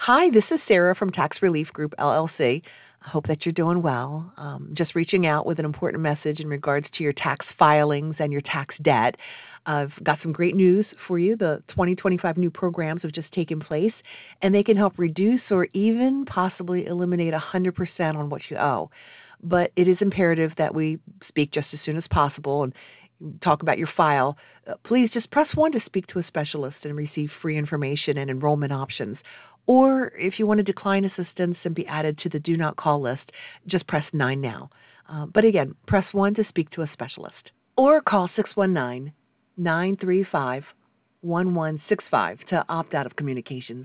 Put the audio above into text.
Hi, this is Sarah from Tax Relief Group LLC. I hope that you're doing well. Just reaching out with an important message in regards to your tax filings and your tax debt. I've got some great news for you. The 2025 new programs have just taken place, and they can help reduce or even possibly eliminate 100% on what you owe. But it is imperative that we speak just as soon as possible and talk about your file. Please just press 1 to speak to a specialist and receive free information and enrollment options. Or if you want to decline assistance and be added to the do not call list, just press 9 now. But again, press 1 to speak to a specialist. Or call 619-935-1165 to opt out of communications.